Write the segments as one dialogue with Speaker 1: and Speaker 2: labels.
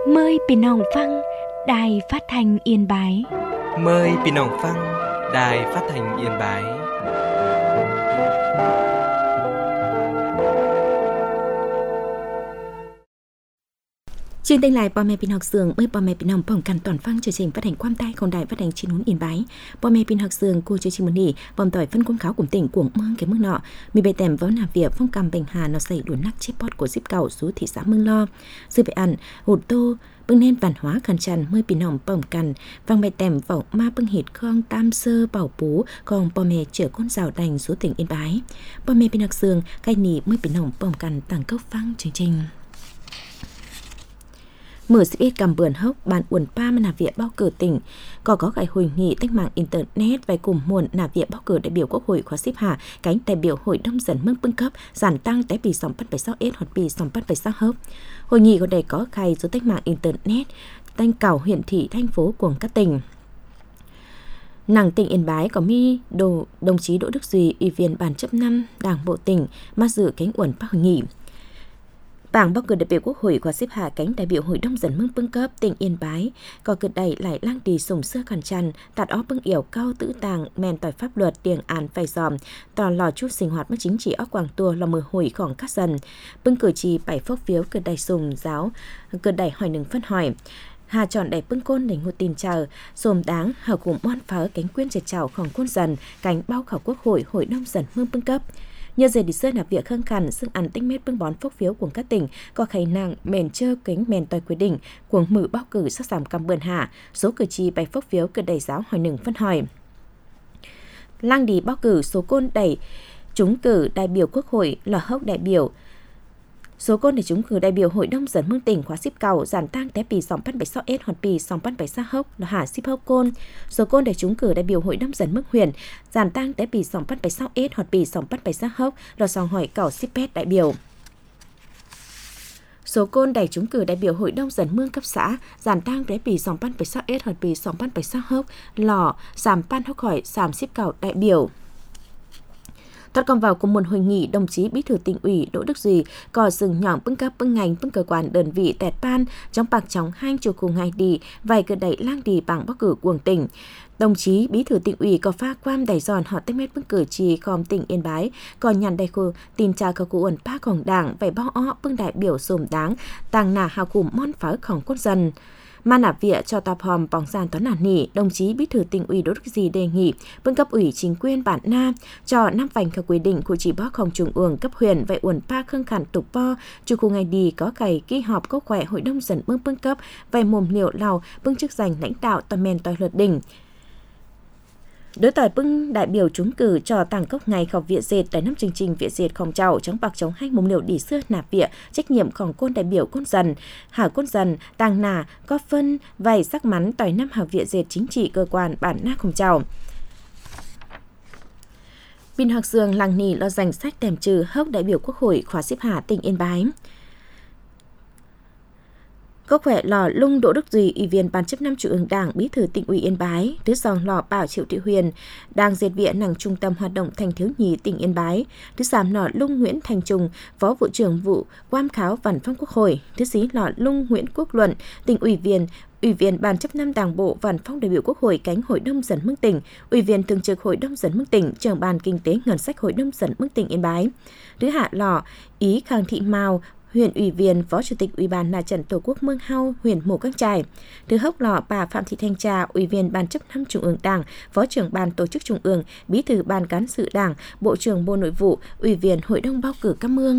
Speaker 1: Mờiพี่น้องฟังĐài Phát thanh Yên Bái.
Speaker 2: Mời พี่น้องฟัง Đài Phát thanh Yên Bái.
Speaker 3: Chương trình lại พ่อแม่พี่น้องเสืองเมื่อพ่อแม่พี่น้องพร้อมกันตอนฟังchương trình phát hànhความใต้ของĐài Phát thanh Chín Núi Yên Bái. พ่อแม่พี่น้องเสืองcô chương trìnhมื้อนี้พร้อมต่อยphân quân kháo cùng tỉnh của Mương cái mức nọ. Mi bài tèm vào làm việc phong cầm bình hà nó xảy đuổi nắc chép pot của ship cầu xuống thị xã Mương Lo. Sư về ăn hột tô bưng nên văn hóa khăn tràn mờiพี่น้องพร้อมกันฟังbài tèm vào ma bưng hịt khong tam sơ bảo bú còn พ่อแม่chở con rào đành xuống tỉnh Yên Bái. พ่อแม่พี่น้องเสืองใกล้นี้mờiพี่น้องพร้อมกันต่างcâuฟังchương trình. Mở sự ít cầm bườn hốc bàn uẩn pa mà nạp viện bao cử tỉnh có cái hội nghị cách mạng internet về cùng muộn nạp viện bao cử đại biểu quốc hội khóa xếp hạ cánh đại biểu hội đông dần mức bưng cấp giảm tăng tại bị sòng bắt 6 s hoặc bị sòng bắt 6 hốc. Hội nghị còn đây có khai số cách mạng internet thanh cảo huyện thị thành phố của các tỉnh. Nàng tỉnh Yên Bái có đồng chí Đỗ Đức Duy ủy viên ban chấp 5 đảng bộ tỉnh mà dự cánh uẩn pa hội nghị. Bảng bao cử đại biểu quốc hội khóa xếp hạ cánh đại biểu hội đông dần mương bưng cấp tỉnh Yên Bái có cử đẩy lại lang đi sùng xưa khăn chăn tạt ó bưng yểu cao tử tàng men tỏi pháp luật tiền án phải dòm tò lò chút sinh hoạt mất chính trị óc quảng tua lò mờ hội khỏng các dần bưng cử trì 7 phốc phiếu cử đẩy sùng giáo cử đẩy hỏi nừng phân hỏi Hà chọn đẩy bưng côn để ngô tin chờ xồm đáng hở cùng oan phá cánh quyên triệt trào khỏng quân dần cánh bao khảo quốc hội hội đông dần mương bưng cấp. Nhờ dề đi sơ nạp việc khăn khăn xưng ăn tích mét bưng bón phốc phiếu của các tỉnh có khẩy nặng mền chơ kính mền tòi quyết định cuồng mử bao cử sắc giảm cầm bườn hạ số cử tri bày phốc phiếu cử đẩy giáo hỏi nừng phân hỏi lang đi bao cử số côn đẩy trúng cử đại biểu quốc hội lò hốc đại biểu số côn để trúng cử đại biểu hội đông dần mương tỉnh khóa ship cầu giảm tăng té pì sòng bắt 6 s hoặc pì sòng bắt 6 hốc là hạ ship hốc côn số côn để trúng cử đại biểu hội đông dần mức huyện giảm tăng té pì sòng bắt 6 s hoặc pì sòng bắt 6 hốc là sòng hỏi cầu ship pet đại biểu số côn đẩy trúng cử đại biểu hội đông dần mương cấp xã giảm tăng té pì sòng bắt 6 s hoặc pì sòng bắt 6 hốc lò giảm pan hốc hỏi giảm ship cầu đại biểu. Tất còn vào cùng một hội nghị đồng chí bí thư tỉnh ủy Đỗ Đức Duy có dừng nhỏng bưng cấp bưng ngành bưng cơ quan đơn vị tẹt pan trong bạc chóng hang chiều cùng ngày đi vài cử đẩy lang đi bảng bắc cử cuồng tỉnh. Đồng chí bí thư tỉnh ủy có pha quam đẩy giòn họ tách mét bưng cử trì khom tỉnh Yên Bái còn nhàn đầy khu tin trà cầu cụ ẩn paของđảng vài bao ó bưng đại biểu sồm đáng tàng nà hào cùng mon phá khổng quân dân. Mà nạp viện cho tạp hòm bóng giàn toán nản nỉ, đồng chí bí thư tỉnh ủy Đỗ Đức Duy đề nghị bưng cấp ủy chính quyền bản na cho 5 vành theo quy định của chỉ bó không trung ương cấp huyện vậy uẩn pa khương khẳng tục po chu khu ngày đi có cày ký họp có khỏe hội đông dần bưng cấp vậy mồm liệu lào bưng chức giành lãnh đạo toàn men toàn luật đỉnh. Đối tỏi bưng đại biểu trúng cử cho tàng cốc ngày khảo viện dệt tại năm chương trình viện dệt khổng trào chống bạc chống hai mồm liều đi xưa nạp viện trách nhiệmของcôn đại biểu côn dần hảo côn dần tàng nà có phân vầy sắc mắn tỏi năm hảo viện dệt chính trị cơ quan bản na khổng trào. Pin Học Dương làng nì lo danh sách tèm trừ hốc đại biểu quốc hội khóa xếp hạ tỉnh Yên Bái. Có khỏe lò lung Đỗ Đức Duy ủy viên ban chấp 5 Trung ương Đảng bí thư tỉnh ủy Yên Bái thứ dòng lò Bảo Triệu Thị Huyền đang dệt viện nằng trung tâm hoạt động thanh thiếu nhi tỉnh Yên Bái thứ giảm lò lung Nguyễn Thành Trung phó vụ trưởng vụ quan kháo văn phòng quốc hội thứ xí lò lung Nguyễn Quốc Luận tỉnh ủy viên ban chấp 5 Đảng bộ văn phòng đại biểu quốc hội cánh hội đông dần mương tỉnh ủy viên thường trực hội đông dần mương tỉnh trưởng ban kinh tế ngân sách hội đông dần mương tỉnh Yên Bái thứ hạ lò Ý Khang Thị Mao huyện ủy viên phó chủ tịch ủy ban mặt trận tổ quốc Mương Hau huyện Mù Căng Chải thứ hốc lò bà Phạm Thị Thanh Trà ủy viên ban chấp 5 Trung ương Đảng phó trưởng ban tổ chức Trung ương bí thư ban cán sự Đảng bộ trưởng bộ nội vụ ủy viên hội đông bầu cử các mương.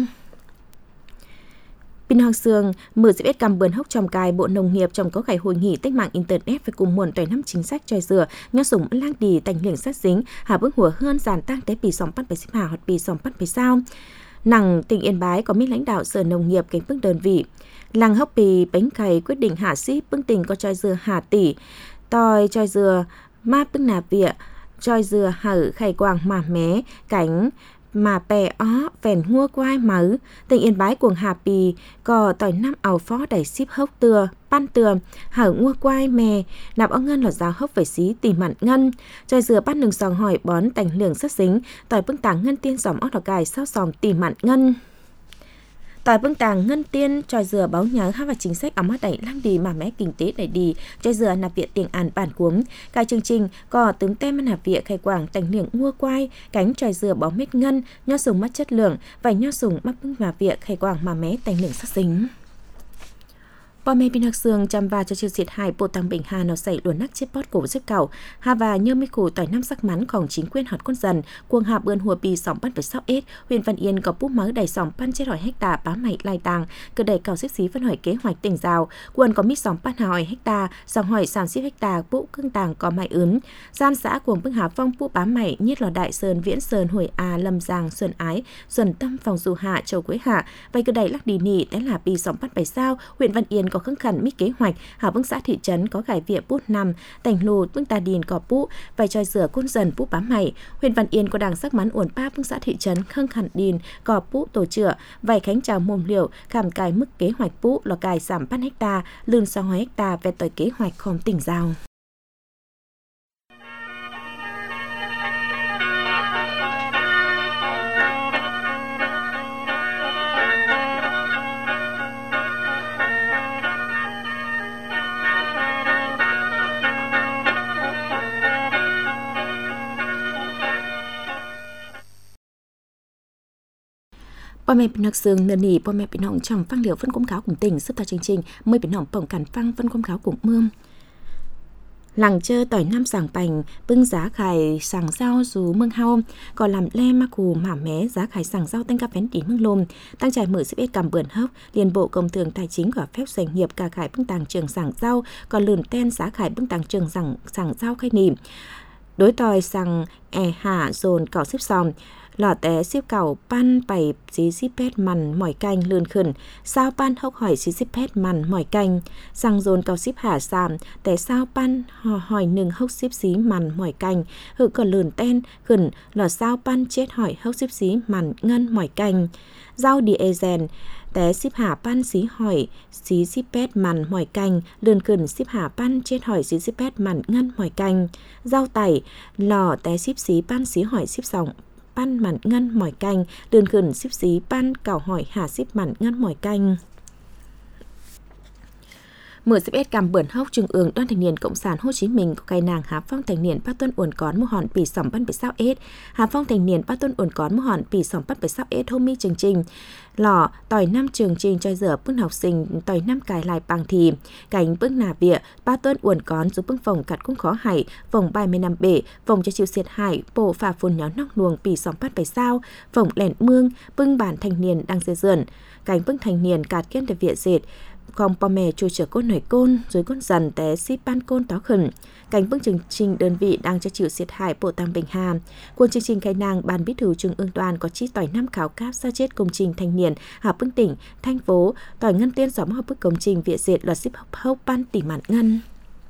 Speaker 3: Pin Hoàng Sương mở dịp ít cầm bườn hốc trong cài bộ nông nghiệp trong có ngày hội nghị cách mạng internet về cùng muộn tuổi năm chính sách choi dừa nhau sủng lang đi tành liềng sát dính hà bước hùa hơn giàn tăng tế pì sòng bắt 70 hà hoặc pì sòng bắt 70 sao. Nằng tỉnh Yên Bái có miết lãnh đạo sở nông nghiệp cánh bức đơn vị làng hốc pì bánh cày quyết định hạ sĩ bưng tỉnh có choi dừa hà tỷ tòi choi dừa ma bưng nạp viện choi dừa hở khay quàng mà mé cánh mà bè ó phèn hua quai mớ tỉnh Yên Bái cuồng hà pì có tỏi năm ảo phó đẩy ship hốc từa pan từa hở ngua quai mè nạp ó ngân lọt giáo hốc phải xí tìm mặn ngân choi dừa bắt nừng sòng hỏi bón tành lường sắt dính tỏi bưng tảng ngân tiên dòm ó lọt gài sao sòm tìm mặn ngân Tỏi bưng tàng ngân tiên tròi dừa báo nhớ ha và chính sách ấm hát đẩy lăng đi mà mé kinh tế đẩy đi tròi dừa nạp viện tiền án bản cuống cái chương trình có tướng tem nạp viện khai quảng tành liệng mua quai cánh tròi dừa báo mết ngân nho sùng mắt chất lượng và nho sùng mắt bưng nạp viện khai quảng mà mé tành liệng sắc dính. Bò mẹ pin hạc xương chăm va cho chiêu diệt hại bộ tăng bình hà nó xảy luồn nắc chết bót cổ giúp cầu hà và nhơ mi củ tỏi năm sắc mắnของchính quyền hạt con dần cuồng hạ bươn hùa bì sòng bắt với sao ết huyện Văn Yên có bút máu đầy sòng pan chết hỏi hecta bá mày lai tàng cứ đầy cầu xếp xí phân hỏi kế hoạch tỉnh rào quần có mít sòng pan hỏi hecta sòng hỏi sàn xếp hecta bũ cưng tàng có mày ướm gian xã cuồng bưng hà phong bũ bá mày nhiết lò đại sơn viễn sơn hồi a lâm giang xuân ái xuân tâm phòng dù hạ châu quế hạ vậy cứ đầy lắc đi nỉ té là bì sòng bắt bảy sao huyện Văn Yên có khưng khẩn mít kế hoạch hà bưng xã thị trấn có gài vịa bút nằm tành lù bưng tà điền có bũ vài tròi rửa côn dần bũ bám mày huyện Văn Yên có đảng sắc mắn uẩn pa bưng xã thị trấn khưng khẩn điền có bũ tổ chữa vài khánh trào mồm liều khảm cài mức kế hoạch bũ lò cài giảm 3 hecta lươn 6 hecta về tỏi kế hoạch khom tỉnh giao. Bò mẹ bình hạc xương nửa nỉ bò mẹ bình họng trong phang liệu phân công cáo cùng tỉnh giúp ta chương trình mời bình họng bổng cản phang phân công cáo cùng mương làng chơ tỏi nam sàng bành bưng giá khải sàng rau dù mương hao còn làm le ma cù mả mé giá khải sàng rau tăng cà phén đỉ mương lôm tăng trải mở xếp cầm bươn hốc liên bộ công thương tài chính của phép doanh nghiệp cả khải bưng tàng trường sàng rau còn lườn ten giá khải bưng tàng trường sàng rau khai nỉ đối tỏi sàng hạ dồn cỏ xếp xòm lò té xếp cầu pan bảy xí xí pet mằn mỏi canh lươn khẩn sao pan hốc hỏi xí xí pet mằn mỏi canh sang dồn cầu xếp hạ sàm té sao pan hỏi nừng hốc xếp xí mằn mỏi canh hự còn lươn ten khẩn lò sao pan chết hỏi hốc xếp xí mằn ngân mỏi canh rau diesel té xếp hạ pan xí hỏi xí xí pet mằn mỏi canh lươn khẩn xếp hạ pan chết hỏi xí xí pet mằn ngân mỏi canh rau tẩy lò té xếp xí pan xí hỏi xếp sòng pan mặn ngân mỏi canh lươn khẩn xếp xí pan cào hỏi hà xếp mặn ngân mỏi canh mở xếp S cầm bươn hốc trung ương Đoàn Thanh niên Cộng sản Hồ Chí Minh có cái nàng Hà Phong thanh niên Ba Tuân uẩn cón một hòn pì sòng bắt 6 S Hà Phong thanh niên Ba Tuân uẩn cón một hòn pì sòng bắt 6 S hôm mi chương trình lò tỏi năm trường trình cho giờ bưng học sinh tỏi năm cài lại bằng thì cánh bưng nà bịa Ba Tuân uẩn cón giúp bưng phòng cắt cũng khó hải phòng 30 năm bể phòng cho chịu xiết hải bộ phà phun nhó nóc luồng pì sòng bắt 7 sao phòng lẻn mương bưng bản thanh niên đang dê dườn cánh bưng thanh niên cạt kiên để viện dệt còn bò mẹ chui chở côn nổi côn rồi con dần té xí pan côn tó khẩn cánh bưng chương trình đơn vị đang cho chịu xiết hại bộ tam bình hà quân chương trình khai nàng ban bí thư trung ương đoàn có chi tỏi năm khảo cáp sa chết công trình thanh niên hà bưng tỉnh thành phố tỏi ngân tiên xóm hợp bức công trình viện dệt loạt ship hốc ban tỷ mạn ngân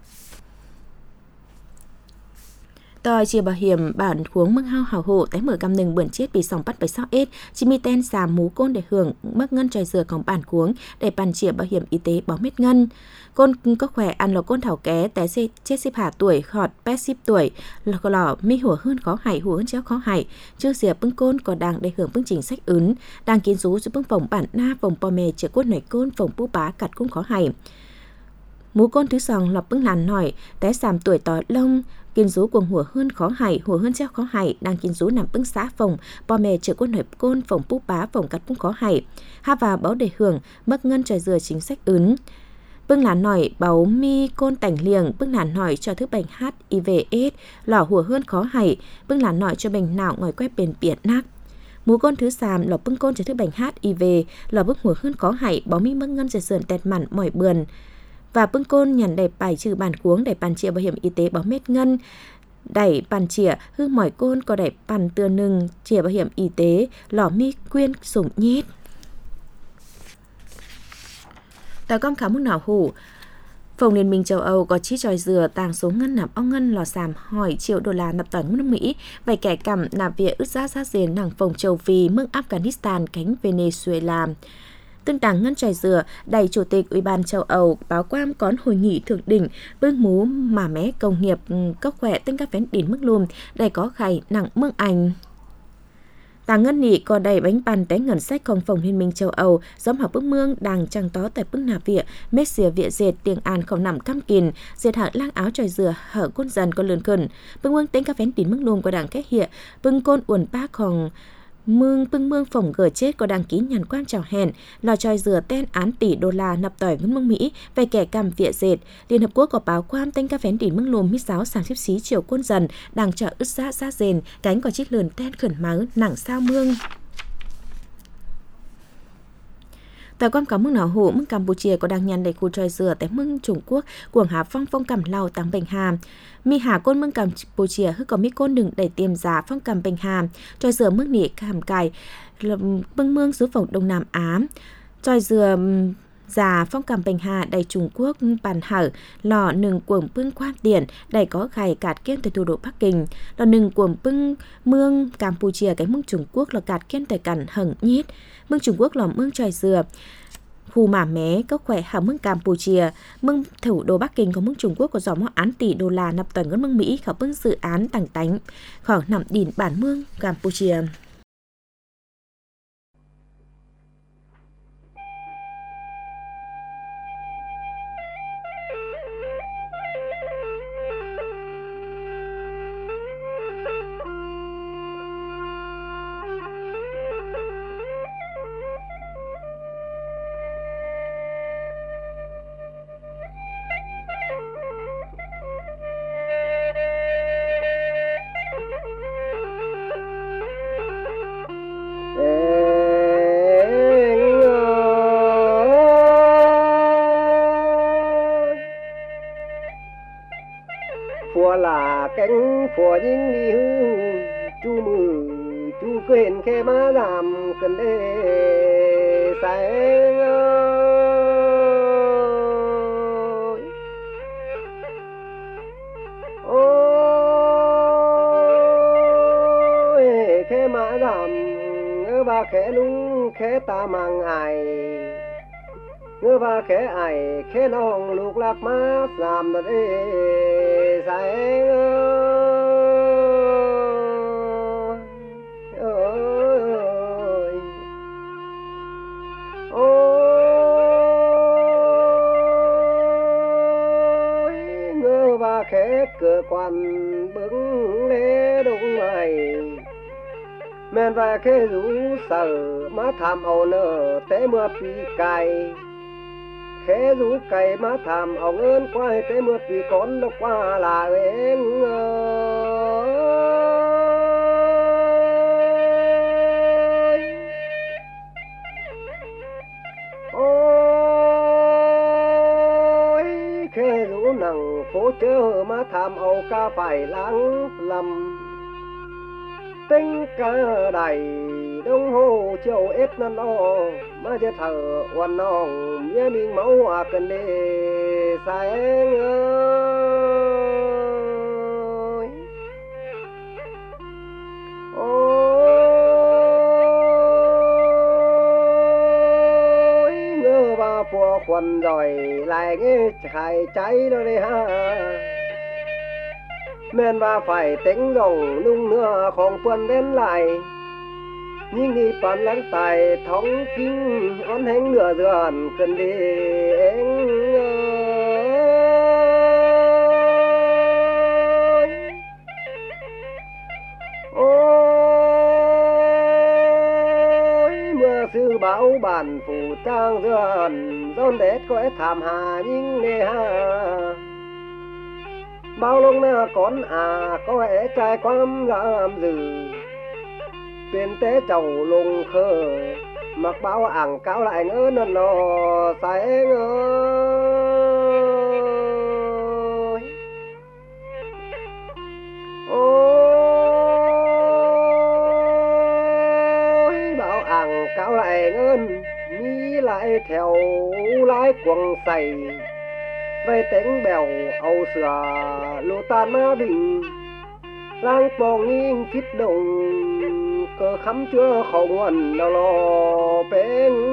Speaker 3: tỏi chia bảo hiểm bản khuống mương hao hào hộ tái mở cam nừng bươn chết bị sòng bắt 6 S chỉ mi ten xàm mú côn để hưởng mất ngân tròi dừaของbản khuống để bàn chia bảo hiểm y tế bảo mét ngân côn có khỏe ăn lò côn thảo ké té chết xếp hạ tuổi khọt 80 tuổi lò mi hủa hơn khó hại hủa hơn chéo khó hại chưa dìa bưng côn có đang để hưởng bưng chính sách ứng đang kiến rú giúp bưng phòng bản na phòng po mè chữa côn nảy côn phòng bú bá cặt cũng khó hại mú côn thứ sòng lọc bưng làn nổi té xàm tuổi tỏ lông kiên rú cuồng hủa hơn khó hại hủa hơn treo khó hại đang kiên rú nằm bưng xã phòng po mè chở côn nổi côn phòng bú bá phòng cắt cũng khó hại ha và báo để hưởng mất ngân tròi dừa chính sách ứng bưng làn nổi báo mi côn tảnh liềng bưng làn nổi cho thứ bệnh HIV/AIDS lỏ hủa hơn khó hại bưng làn nổi cho bệnh não ngòi quét bền biển nát mú côn thứ sàm lọ bưng côn cho thứ bệnh HIV lọ bưng hủa hơn khó hại báo mi mất ngân tròi dừa tẹt mặn mỏi bườn và bưng côn nhằn đẩy bài trừ bản cuống đẩy bàn chia bảo hiểm y tế báo mét ngân đẩy bàn chỉa hư mỏi côn có đẩy bàn tưa nừng chỉa bảo hiểm y tế lỏ mi quyên sủng nhét tại con khám mức nào hủ Phòng Liên minh châu Âu có chi tròi dừa tàng số ngân nạp ong ngân lò xàm hỏi triệu đô la nạp tỏi nước Mỹ vài kẻ cầm nạp viện ứt giá sát dền nàng phòng châu Phi mương Afghanistan cánh Venezuela tương tàng ngân tròi dừa đầy chủ tịch Ủy ban châu Âu báo quam có hội nghị thượng đỉnh bưng mú mà mé công nghiệp cốc khỏe tên các phén đỉnh mức lùm đầy có khải nặng mương ảnh Tàng ngân nị có đầy bánh bàn té ngân sách công phòng Liên minh châu Âu, giống hợp bức mương đang trăng tó tại bức nà vịa, mết xìa vịa dệt tiếng An không nằm cam kìn, dệt hở lang áo trời dừa, hở côn dần có lươn cẩn. Bưng mương tính ca phén tín mức luôn của đảng kết hiện, bưng côn uẩn ba còn bưng mương phòng gờ chết có đăng ký nhàn quan chào hẹn, lò tròi dừa ten án tỷ đô la nập tỏi ngân mương Mỹ về kẻ cầm vịa dệt. Liên Hợp Quốc có báo quan tên ca phén tín mức lùm mít giáo sản xếp xí chiều côn dần đang chờ ứt ra rền cánh có chiếc lườn ten khẩn máu nặng sao mương. Tại quan cáo mương nào hộ mương Campuchia có đang nhằn đầy khu tròi dừa tại mương Trung Quốc cuồng hà phong cầm lào tăng bệnh hà. Mi hà côn mương Campuchia hư có mi côn đừng đẩy tiềm giá phong cầm bệnh hà. Tròi dừa mương nỉ hàm cài bưng mương xứ phòng Đông Nam Á. Tròi dừa già phong cầm bệnh hà đầy Trung Quốc bàn hở lò nừng cuồng bưng quan điển đầy có gài cạt kiên từ thủ đô Bắc Kinh. Lò nừng cuồng bưng mương Campuchia cái mương Trung Quốc là cạt kiên từ cẩn hận nhít. Mương Trung Quốc là mương tròi dừa khu mả mé có khỏe hảo mương Campuchia, mương thủ đô Bắc Kinh có mương Trung Quốc có gió mỏ án tỷ đô la nập toàn ngân mương Mỹ khảo bưng dự án tàng tánh khỏi nằm đỉnh bản mương Campuchia.
Speaker 4: Phùa là cánh phùa những đi hư chú mừ chú quên khe má làm cần đê sáng ôi khe má làm ngơ ba khẽ lung khẽ ta mang ai ngơ ba khẽ ai khẽ nong lục lạc má làm đợt ê sáng ơi ôi ngơ ba khẽ cửa quan bứng lê đúng mày men và khẽ rú sở má tham ầu nở té mưa pi cày khẽ rú cày má tham ầu ơn quay té mưa pi con nó qua là em ôi khẽ rú nằng phố chớ má tham ầu ca phải lãng lầm tính cả đầy đông hồ châu ết nó mà chết thở hoàn nòng nhé mình máu hòa cần đề sáng ơi ôi ngơ ba phùa khuẩn rồi lại nghe khai cháy đó đi ha men và phải tính dòng nung nữa không quân đến lại nhưng đi pan lắng tài thống kinh ón hánh nửa dần cần đi ôi mưa sư bão bản phủ trang dần dôn đét có thảm hà nhưng nề ha bao lâu na con có ế trai quam làm dừ tiền tế chầu lùng khờ mặc bao ảng cáo lại ngỡ nần nó sáng ơi ôi bao ảng cáo lại ngơn mi lại theo lái quăng say vây tính bèo âu sửa lô tan má bình lang bong nghiêng kít đồng cơ khắm chưa khẩu nguồn đâu lo bên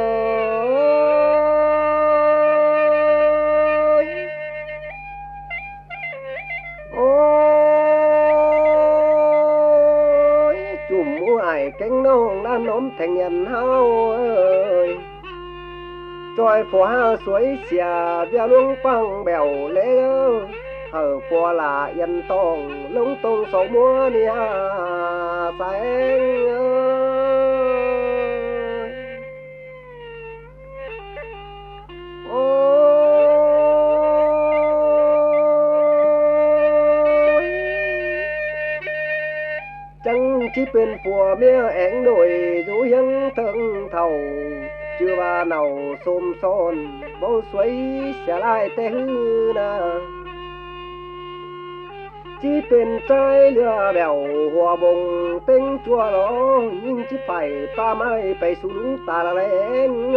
Speaker 4: ơi ôi chùm mua ai cánh nông đã nóm thành nhân hao ơi trôi phò ha suối xìa bia luông quăng bèo lễ hở phò là yên tông lúng tung sầu múa nia sáng chẳng chỉ bên phùa mía ảnh đồi rú hiếng thượng thầu chưa ba nào xôm son bầu suối xả lại té hư na chỉ bên trái lừa bèo hòa bồng tinh chua đó nhưng chỉ phải ta mai phải xuống ta là lên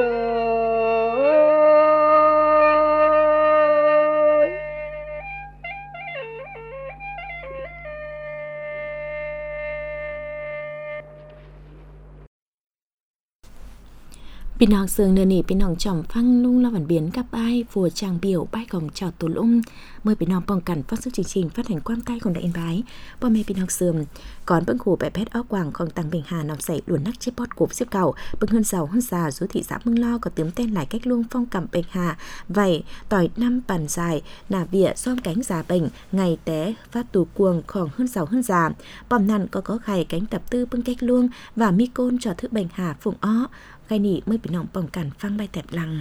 Speaker 3: Bình Hằng Sương nơi nỉ Bình Hằng chỏm phăng lung lo bản biến gặp ai vừa chàng biểu bay cổng chào tổ lũng mời Bình Hằng bong cẩn phát xuất chương trình phát hành quan tayของđại yên bái bom mê Bình Hằng Sương còn bưng khủ bẻ pét óc quảng không tăng bình hà nằm sảy luồn nắc chiếc bót cốp xếp cầu bưng hơn giàu hơn già số thị xã Mương Lo có tướng tên lại cách luông phong cầm bình hà vậy tỏi năm bàn dài nà vỉa xóm cánh già bệnh ngày té phát tù cuồng khoảng hơn giàu hơn già bom nằn có khay cánh tập tư bưng cách luông và mi côn cho thức bình hà phụng ó gai nỉ mới bị nòng bỏng cản phăng bay tẹp lăng.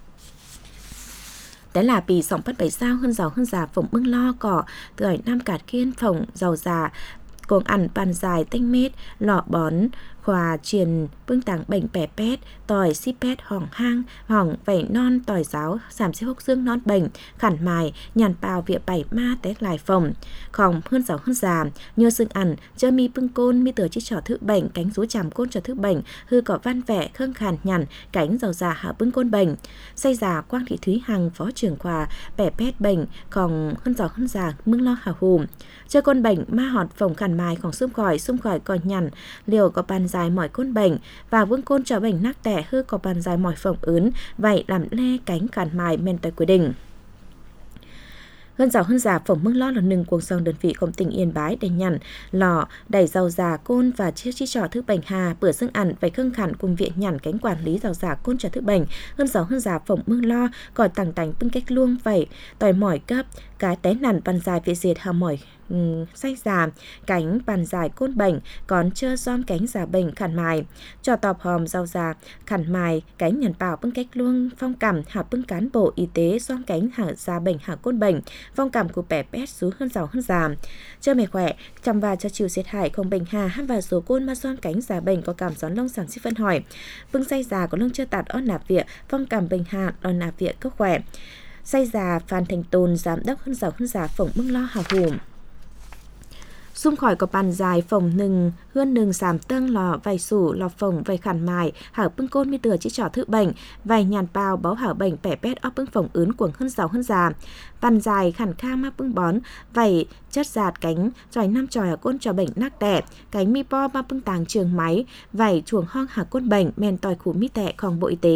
Speaker 3: Đó là vì sòng bắt bảy sao hơn giàu hơn già phụng Mương Lo cỏ tỏi năm cạt kiên phồng giàu già cùng ăn bàn dài tanh mết lọ bón khòa truyền bưng tàng bệnh bẻ pét tỏi xí pét hỏng hang hỏng vẩy non tỏi giáo giảm xí hốc dương non bệnh khản mài nhàn bào vịa bảy ma té lại phồng khòng hơn giàu hơn già nhờ sưng ăn chơ mi bưng côn mi tờ chi trò thứ bệnh cánh rú chàm côn trò thứ bệnh hư cỏ văn vẻ khương khàn nhằn cánh giàu già hạ bưng côn bệnh say già Quang Thị Thúy Hằng phó trưởng khoa bẻ pét bệnh khòng hơn giàu hơn già Mương Lo hào hùm chơ côn bệnh ma họt phồng khản mài khòng xung khỏi còn nhằn liều có bàn dài mỏi côn bệnh và vương côn cho bệnh nắc tẻ hư có bàn dài mỏi phồng ướn vậy làm le cánh khản mài men tới quy định hơn giàu hơn già phồng Mương Lo là nừng cuồng song đơn vị công tỉnh Yên Bái để nhằn lò đẩy giàu già côn và chiếc chi trò thứ bệnh hà bữa xưng ăn vậy khương khản cùng viện nhằn cánh quản lý giàu già côn trò thứ bệnh hơn giàu hơn già phồng Mương Lo còn tàng tành bưng cách luông vậy tỏi mỏi cấp cái té nằn bàn dài việt diệt hà mỏi say già cánh bàn dài côn bệnh còn chơ giom cánh già bệnh khản mài cho tọp hòm giàu già khản mài cánh nhàn bảo bưng cách luông phong cảm hạ bưng cán bộ y tế giom cánh hạ già bệnh hạ côn bệnh phong cảm của bẻ pét số hơn giàu hơn già chơ mẹ khỏe chăm và cho chiều xiết hải không bệnh hà hát và số côn ma giom cánh già bệnh có cảm gión lông sản xích phân hỏi bưng say già có lông chơ tạt on nạp viện phong cảm bệnh hà on nạp viện cấp khỏe say già Phan Thành Tồn giám đốc hơn giàu hơn già phổng Mương Lo hào hùm xung khỏi có bàn dài phồng nừng hươn nừng giảm tân lò vài sủ lò phồng vài khản mài hở bưng côn mi từa chỉ trò thự bệnh vài nhàn bao báo hở bệnh bẻ pét óc bưng phồng ướn cuồng hơn giàu hơn già bàn dài khản khang mắc bưng bón vài chất giạt cánh tròi năm tròi ở côn trò bệnh nắc tẻ cánh mi po ba bưng tàng trường máy vài chuồng hong hở côn bệnh men tỏi khủ mi tẻของBộ Y tế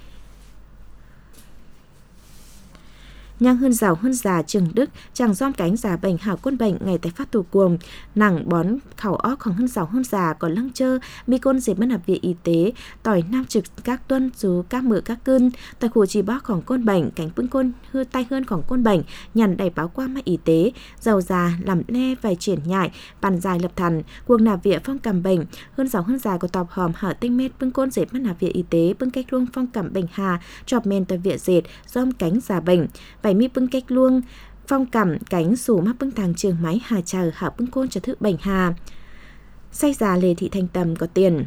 Speaker 3: nhang hơn giàu hơn già Trường Đức chàng giom cánh già bệnh hảo côn bệnh ngày tại phát tù cuồng nặng bón khảo ócของhơn giàu hơn già còn lăng chơ mi côn dịp mất học viện y tế tỏi nam trực các tuân chú các mự các cơn tại khu chỉ bácของcôn bệnh cánh bưng côn hư tay hơnของcôn bệnh nhằn đẩy báo qua mai y tế giàu già làm le vài triển nhại bàn dài lập thần cuồng nạp viện phong cầm bệnh hơn giàu hơn già có tọp hòm hở tinh mết bưng côn dịp mất học viện y tế bưng cách luông phong cầm bệnh hà chọp men tại viện dệt giom cánh già bệnh bảy mi bưng cách luông phong cảm cánh sủ mắc bưng tàng trường máy hà chờ hạ bưng côn cho thức bệnh hà say già Lê Thị Thanh Tâm có tiền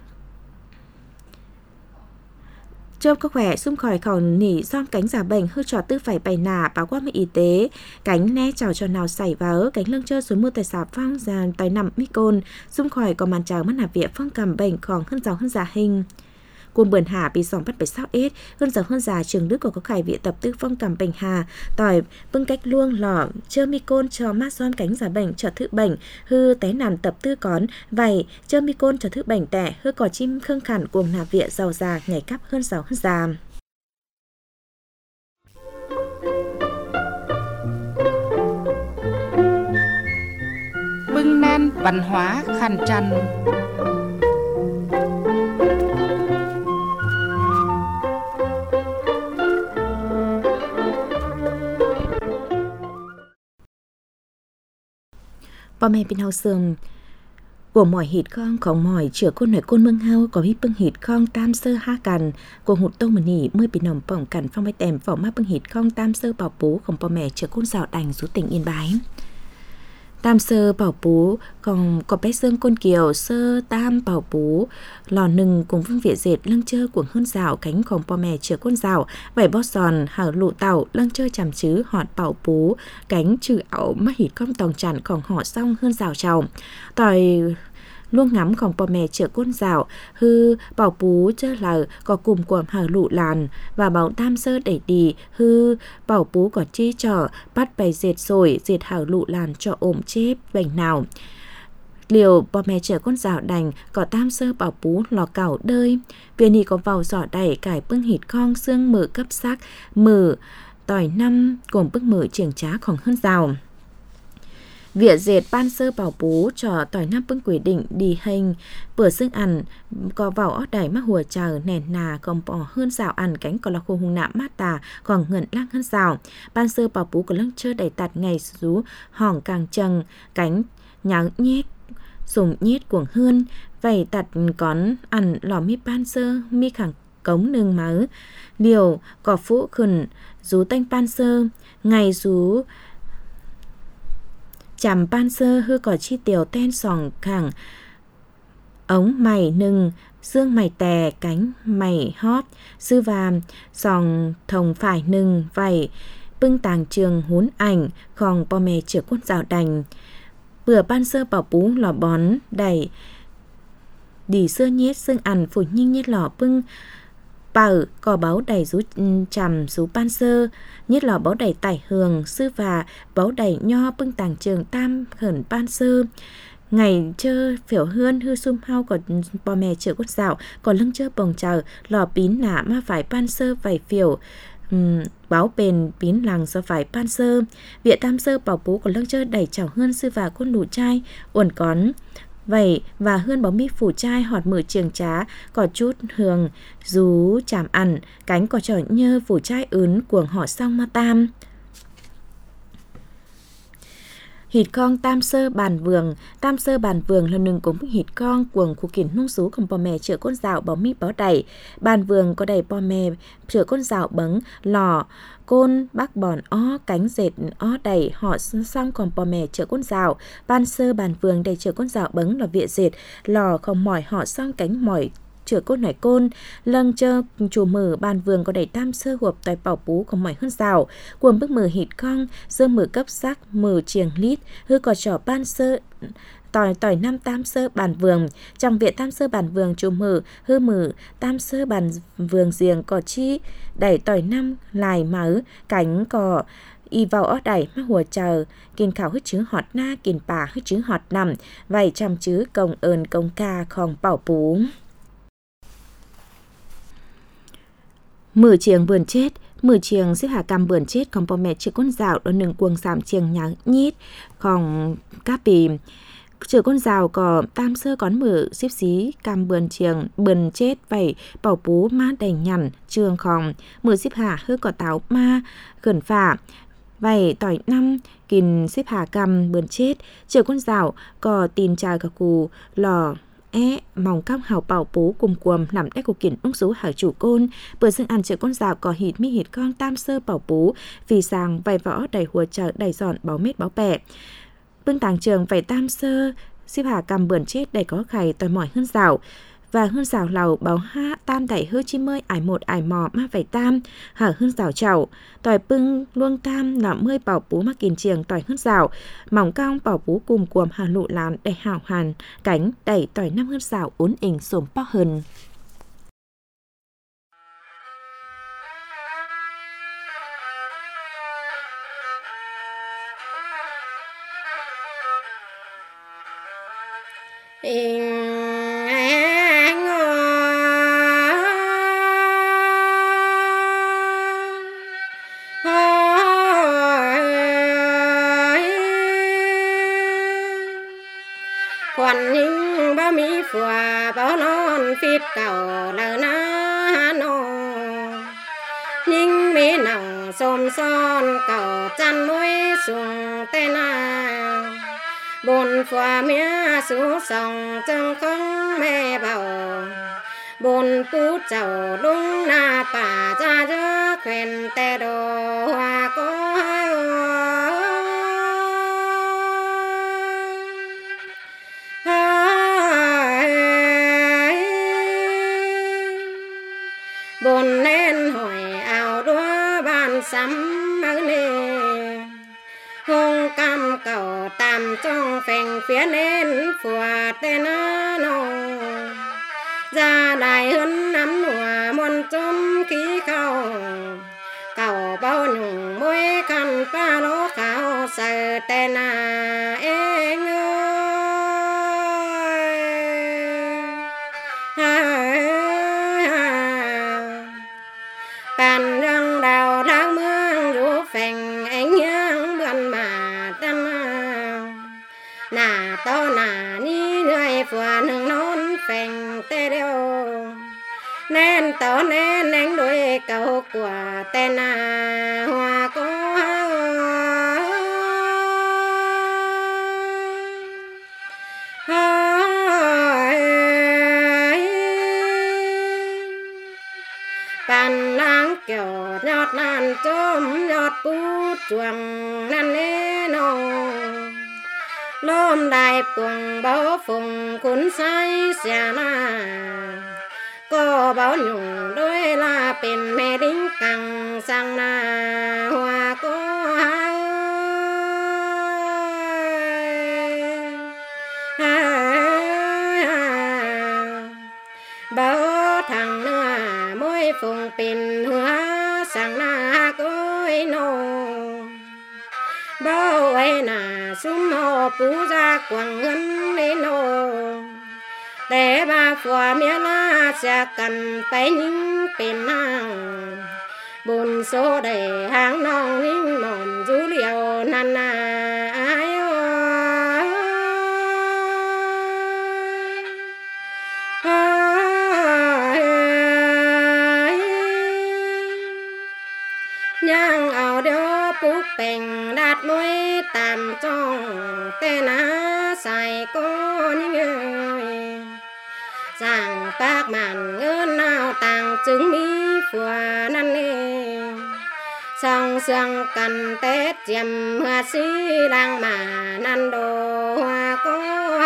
Speaker 3: Trôm có khỏe xung khỏi khẩu nỉ giom cánh già bệnh hư trò tư phải bày nà báo qua mấy y tế cánh ne chào cho nào xảy vào cánh lưng chơi xuống mưa tài xà phong giàn tỏi nằm mi côn xung khỏi có màn chào mất nạp viện phong cầm bệnh còn hơn giàu hơn già hình cuồng bươn hà bị sòng bắt bảy sao ít hơn giàu hơn già Trường Đức có khải viện tập tư phong cầm bệnh hà tỏi bưng cách luông lò chơ mi côn cho mát giom cánh già bệnh cho thự bệnh hư té nàn tập tư cón vậy chơ mi côn cho thự bệnh tẻ hư cỏ chim khương khản cuồng nạp viện giàu già ngày cắp hơn giàu hơn già
Speaker 5: bưng nan văn hóa khăn trăn
Speaker 3: Bò mẹ bên hào sườn của mỏi hít khongของmỏi chữa côn nổi côn mương hao có hít bưng hít khong tam sơ haกันcủa hụt tô mà nỉ mươi bị nồng bỏng cằn phong bay tèm phỏ mát bưng hít khong tam sơ bảo bốของbò mẹ chữa côn rào đành rú tỉnh Yên Bái. Tam sơ bảo bố còn có bé dương côn kiều sơ tam bảo bố lò nừng cùng vương việt dệt lăng chơ của hơn rào cánhของbò mẹ chữa côn rào vảy bó giòn hở lụ tàu lăng chơ chằm chứ họt bảo bố cánh trừ ảo mắt hít con tòng chảnของhọ xong hơn rào trào tỏi luôn ngắmของbò mẹ chữa côn rào hư bảo bú chơ là có cùng của hở lụ làn và bảo tam sơ đẩy đi hư bảo bú có chi trò bắt bày dệt rồi dệt hở lụ làn cho ổm chếp vành nào liều bò mẹ chữa côn rào đành có tam sơ bảo bú lò cảo đơi viên đi có vào giỏ đẩy cải bưng hít khong xương mở cấp sắc mở tỏi năm cùng bức mở trường tráของhơn rào Việc dệt ban sơ bảo bố cho tỏi năm bưng quy định đi hình bữa xương ăn có vào ót đẩy mắc hùa chờ nền nà còn bỏ hơn rào ăn cánh còn là khu hùng nạm mát tà còn ngẩn lang hơn rào ban sơ bảo bố của lăng chơ đẩy tạt ngày rú hỏng càng trần cánh nháo nhét dùng nhét cuồng hơn vậy tạt con ăn lò mi ban sơ mi khẳng cống nương máu liều có phũ khẩn rú tanh ban sơ ngày rú chằm ban sơ hư có chi tiểu ten sòng khẳng ống mày nừng dương mày tè cánh mày hót sư vàm sòng thồng phải nừng vảy bưng tàng trường hún ảnh khòng bò mè chữa côn rào đành bữa ban sơ bảo bú lò bón đẩy đi sơ nhét xương ăn phủ nhinh nhét lò bưng bảo cò báo đầy rú chằm rú ban sơ nhất là báo đầy tải hường sư và báo đầy nho bưng tàng trường tam khẩn ban sơ ngày chơ phiểu hươn hư sum hao còn bò mè chữa cốt dạo còn lưng chơ bồng chờ lò pín nả ma phải ban sơ vảy phiểu báo bền pín làng do phải ban sơ viện tam sơ bảo bố còn lưng chơ đẩy chảo hươn sư và côn đủ trai uẩn cón vậy và hơn bóng mi phủ chai họt mở trường trá có chút hương rú chảm ẩn cánh có trò nhơ phủ chai ướn cuồng họ xong ma tam hít con tam sơ bàn vườn là nừng cũng hít con cuồng khu kiến nung số cùng bò mè chữa côn dạo bóng mi báo đẩy bàn vườn có đầy bò mè chữa côn dạo bấng lò côn bác bòn ó cánh dệt ó đầy họ xong còn bò mè chữa côn dạo ban sơ bàn vườn đầy chữa côn dạo bấng là viện dệt lò không mỏi họ xong cánh mỏi chữa côn nải côn lâng chơ chùa mở bàn vườn có đầy tam sơ hộp tài bảo bú có mỏi hơn rào cuồng bức mở hít con dương mở cấp sắc mở chiềng lít hư có trò ban sơ tỏi năm tam sơ bàn vườn trong viện tam sơ bàn vườn chùa mở hư mở tam sơ bàn vườn giềng có chi đẩy tỏi năm lài mớ cánh cò y vào ó đẩy mắc hùa chờ kiên khảo hứt chữ họt na kiên bà hứt chữ họt nằm vậy chăm chữ công ơn công ca khòng bảo bú mở chiềng vườn chết mở chiềng xếp hạ cam vườn chết còn bò mẹ chữa côn dạo đó nừng cuồng giảm chiềng nháng nhít còn các bì chữa côn dạo có tam sơ con mở xếp xí cam vườn chiềng vườn chết vậy bảo bố ma đầy nhằn trường khòng mở xếp hạ hư có táo ma khẩn phả vậy tỏi năm kìn xếp hạ cam vườn chết chữa côn dạo có tin trà cả cù lò mong cam hào bảo bố cùng cuồng làm đách của kiện ung số hảo chủ côn bữa dương ăn chữa con dạo có hít mi hít con tam sơ bảo bố vì sàng vài võ đầy hùa chợ đầy giòn báo mết báo bẹ bưng tàng trường vài tam sơ xếp hạ cầm bươn chết đầy có khải tỏi mỏi hơn rào và hơn rào lầu báo ha tam đẩy hơ chim ơi ải một ải mò ma vài tam hở hơn rào chậu tỏi bưng luông tam là mươi bảo bố mắc kìn chiềng tỏi hơn rào mỏng cao bảo bố cùng cuồng hà lụ làm đầy hảo hàn cánh đẩy tỏi năm hơn rào ốn ỉnh sổm bao hơn
Speaker 5: quan những ba mi phùa bao non phít cầu là na no nhưng mi nằng xôm son cầu chăn nuôi xuống tên na bồn phòa mía số sòng chân không mẹ bảo bồn phú chầu đúng na bà cha chớ khuyên tê đồ hoa có hai bồn lên hỏi ảo đua bàn sắm ở nè hông cam cầu tam trong phèn phía nên phùa tên nó ra đại hơn nắm nùa muôn chôm khí khâu cầu bao nhung môi khăn pa lỗ khảo sợ tên em bàn răng đào đá mương rú phèn ánh nhang bận mà tâm nà to nà ni người phùa nương nón phèn tê đeo nên to nên đánh đuôi cầu của tên hoa có bàn lang kiểu nhọt nan chôm nhọt bút chuồng nan nê nô lôm đại buồng báo phùng cuốn say xà na có báo nhung đôi là bên mẹ đính căng sang na hoa có báo thằng nữa môi phùng pin hoa sang na cối nô bao ấy là sum hồ phú gia quảng ngân lên nô để ba phùa mía la sẽ cần phải những pin hàng bồn số để hàng nong những mỏm rú liều nan ai nhang ảo đeo bút bèn đạt môi tạm trong tên xài có những người rằng các màn ngân nào tàng chứng mỹ phùa năn nê song sương cần tết chiêm hoa sĩ đang mà năn đồ hoa có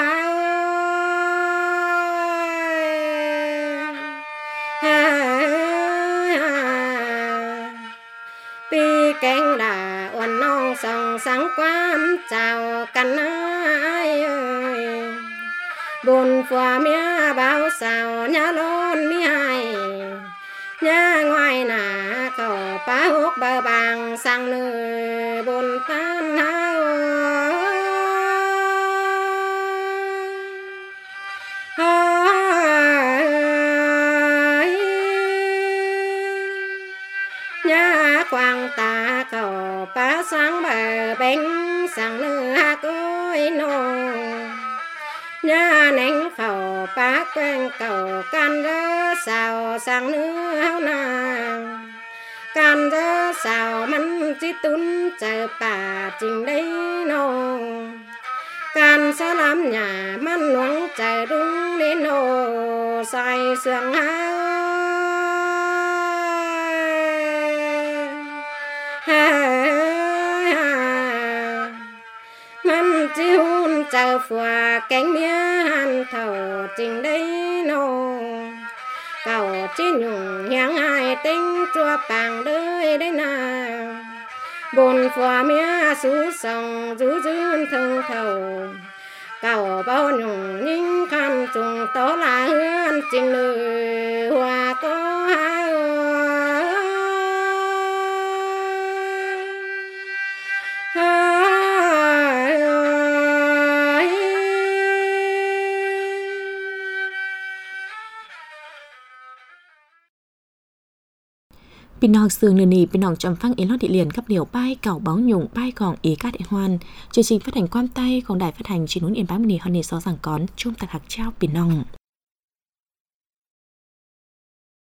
Speaker 5: pi cánh đà uốn non song sáng quán chào căn ai ơi bồn phùa mía báo sao nhá lôn mi hai nhá ngoài nà cầu phá hút bờ bằng sang nơi bồn tan hao nhá quang ta cầu phá sáng bờ bên sang nơi cối nô nhá nén khẩu phá quen cầu can rơ sao sang nước hao nàng can rơ sao mắn chỉ tún chờ bà trình đây nô can sa làm nhà mắn loáng chờ đúng đến nô sai sương mắn chỉ hôn chờ phùa cánh mía hàn thầu trình đây nô cầu chỉ nhung nhang hai tinh chua bàng đời đấy nào bồn phùa mía sú sòng rú dưng thương thầu cầu bao nhung những khăn trùng tố là hương trình nơi hoa có hai
Speaker 3: Pin nong sương nề nì pin nong trầm phăng ý lót địa liền cấp liều bay cào báo nhung bay còn ý cát điện hoan chương trình phát hành quan tay còn đài phát hành chỉ nún yên bám nì hơn nì gió rằng cón chung tạc hạc trao pin nong